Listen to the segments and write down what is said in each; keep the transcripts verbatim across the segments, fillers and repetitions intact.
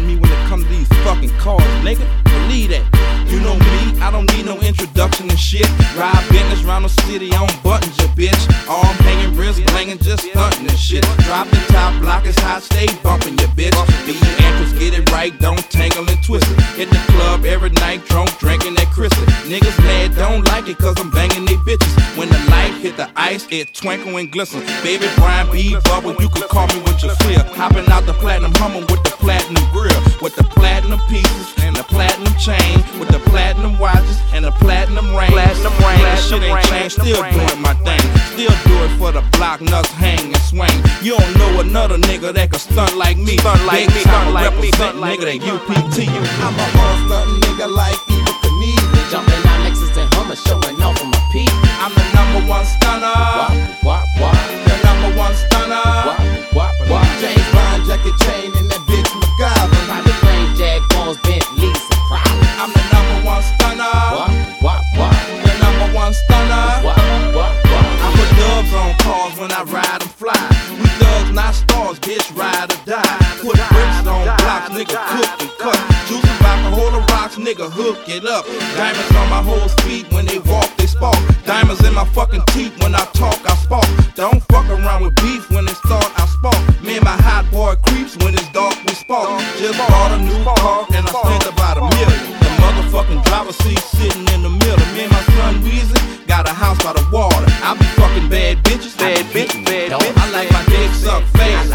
stunt me when it comes to these fucking cars, nigga. Believe that. You know me, I don't need no introduction and shit. Ride business round the city on buttons, ya bitch. Arm hanging, wrist blingin', just stuntin' and shit. Drop the top, block is hot, stay bumpin', ya bitch. Be your entrance, get it right, don't tangle and twist it. Hit the club every night, drunk, drinking that crystal. Niggas mad, don't like it, cause I'm banging they bitches. When the light hit the ice, it twinkle and glisten. Baby Brian B. Bubble, you can call me with your fear. Hopping out the platinum Hummer with the platinum grill. With the platinum pieces and the platinum chain. With the platinum watches and the platinum ring. Platinum ring, that shit ain't changed, still doing my thing. Still do it for the block, nuts hang and swing. You don't know another nigga that can stunt like me. Stunt like me, stunt like me, stunt like nigga that U P T. I'm a hard stuntin' nigga like Evel Knievel. Jumping out Lexus and Hummer, showing off on my peak. I'm the number one stunner. Wop, wop, wop. The number one stunner. Wop, wop, wop. James Bond jacket chain and that bitch MacGyver. Private plane, Jaguars, Bentleys, and Prowlers. I'm the number one stunner. Wop, wop, wop. The number one stunner. Wop, wop, wop. I put dubs on cars when I ride and fly. We thugs, not stars, bitch, ride or die. Put bricks on blocks, nigga, cook and cut. Juice about the whole of rocks, nigga, hook it up. Diamonds on my whole feet when they walk, they spark. Diamonds in my fucking teeth when I talk, I spark. Don't fuck around with beef when it start, I spark. Me and my hot boy creeps when it's dark, we spark. Just bought a new car and I spent about a million. The motherfucking driver's seat sitting in the middle. Me and my son Weezy got a house by the water. I be fucking bad bitches, bad bitches, bad bitches. I like my dick suck fast.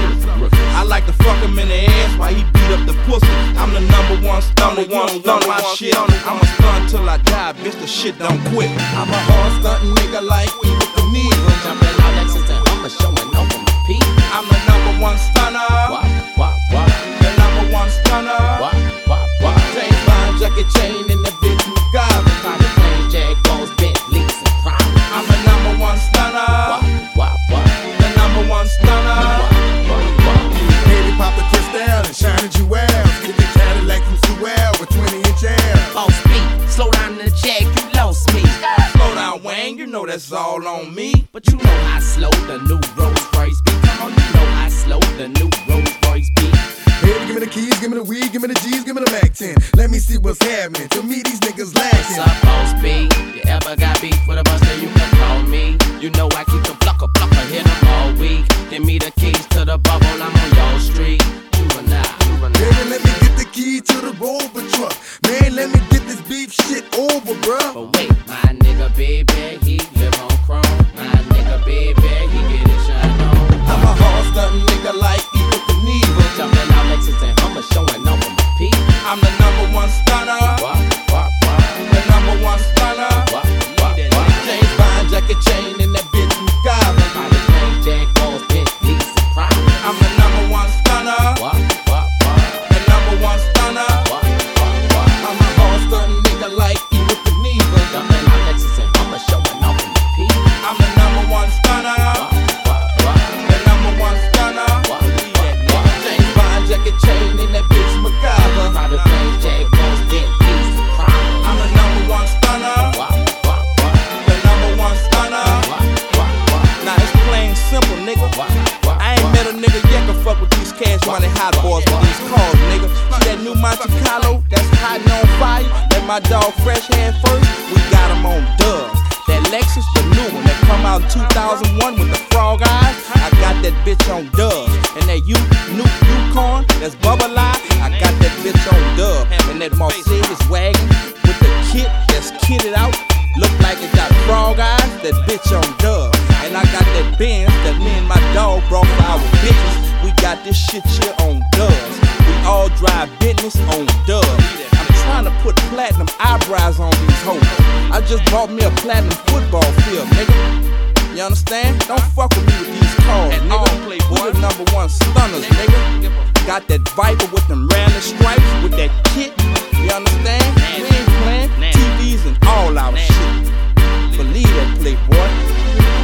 I like to fuck him in the ass while he beat up the pussy. I'm the number one stunner, you don't know my shit. I'ma stun till I die, bitch, the shit don't quit. I'm a hard stuntin' nigga like Evel Knievel. Jumping out Lexus and Hummer, showing off on my peak. I'm the number one stunner. Wop, wop, wop. The number one stunner. Wop, wop, wop. James Bond jacket chain and that bitch MacGyver. Private plane, Jaguars, Bentleys, and Prowlers. I'm the number one stunner. Wop, wop, wop. The number one stunner. Wop, wop, wop. Baby pop the crystal and shining jewels. Get the Cadillac from Sewell with twenty inch air. Boss beat, slow down in the jag, you lost me. Slow down, Wayne, you know that's all on me. But you know how slow the new Rolls Royce be. Come on, you know how slow the new Rolls Royce be. Baby, give me the keys, give me the weed, give me the G's, give me the Mac ten. Let me see what's happening. To me, these niggas What's lacking. up, Boss B? You ever got beef with a buster, you can call me. You know I keep the plucker, plucker, hit them all week. Give me the keys to the bubble, I'm on your street. Juvenile, juvenile. Baby, let me get the key to the Rover truck. Man, let me get this beef shit over, bruh. But wait, my nigga baby, he live on chrome. My nigga baby, he get his shine on. I'm a hard stuntin' nigga like Evel Knievel. Jumping out Lexus and Hummer, showing off on my peak. I'm the number one stunner. Wop, wop, wop. The number one stunner. Wop, wop, wop. James Bond jacket chain and that bitch MacGyver. Private plane, Jaguars, Bentleys, and Prowlers. I'm the number one stunner. Wop, wop, wop. The number one stunner. Wop, wop, wop. I'm a hard stuntin' nigga like Evel Knievel. Jumping out Lexus and Hummer, showing off on my peak. I'm the number one stunner. Wop, wop, wop. The number one stunner. Wop, wop, wop. James Bond jacket chain and that bitch MacGyver. Private plane, Jaguars, Bentleys, and Prowlers. I'm the number one stunner. Wop, wop, wop. The number one stunner. Wop, wop, wop. Now it's plain simple, nigga. Wop, wop, I ain't met a nigga yet can fuck with these cash money hot boys with these cars, nigga. See that new Monte Carlo that's hot and on fire? That my dog Fresh had first? We got him on dubs. That Lexus, the new one that come out in two thousand one with the frog eyes, I got that bitch on dubs. And that U, new Yukon, that's bubble eye, I got that bitch on dub. And that Mercedes wagon with the kit that's kitted out, look like it got frog eyes, that bitch on dub. And I got that Benz that me and my dog brought for our bitches. We got this shit here on dubs. We all drive business on dubs. I'm trying to put platinum eyebrows on these hoes. I just bought me a platinum football field, nigga. You understand? Don't fuck with me with these cars, nigga. We the number one stunners, nigga. Got that Viper with them rally stripes, with that kit. You understand? We ain't playing T Vs and all our shit. Believe that, playboy.